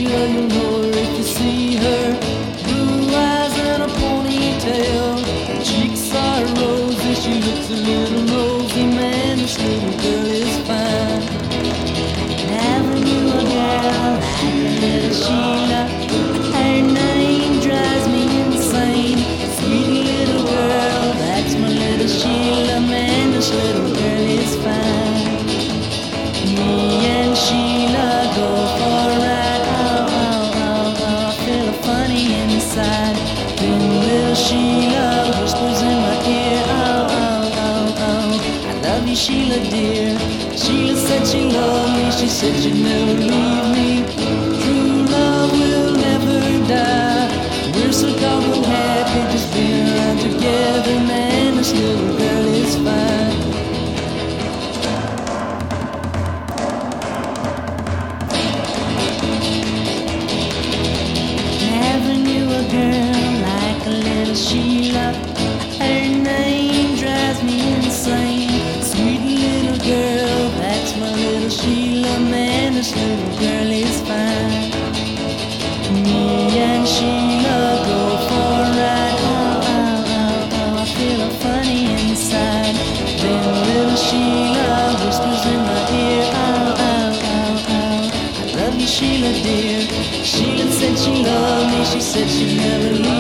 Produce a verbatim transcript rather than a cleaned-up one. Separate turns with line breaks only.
Sheila, you'll know her if you see her. Blue eyes and a ponytail, her cheeks are rosy, she looks a little nosy. Man, this little girl is fine. Never knew a girl like a little Sheila. Her name drives me insane. Sweet little girl, that's my little Sheila. Man, this little girl is fine. Me and Sheila go for a ride. Oh, oh, oh, oh, I feel funny inside. Then little Sheila whispers in my ear. Oh, oh, oh, oh, I love you, Sheila dear. Sheila said she loved me. She said she'd never leave me. True love will never die. We're so doggone happy just being around together. Man, this little girl is fine. Never knew a girl like a little Sheila. Her name drives me insane. Sweet little girl, that's my little Sheila. Man, this little girl is fine. Me and Sheila go for a ride. Oh, oh, oh, oh, I feel funny inside. Then little Sheila whispers in my ear. Oh, oh, oh, oh, I love you, Sheila dear. Sheila said she loved me. She said she'd never leave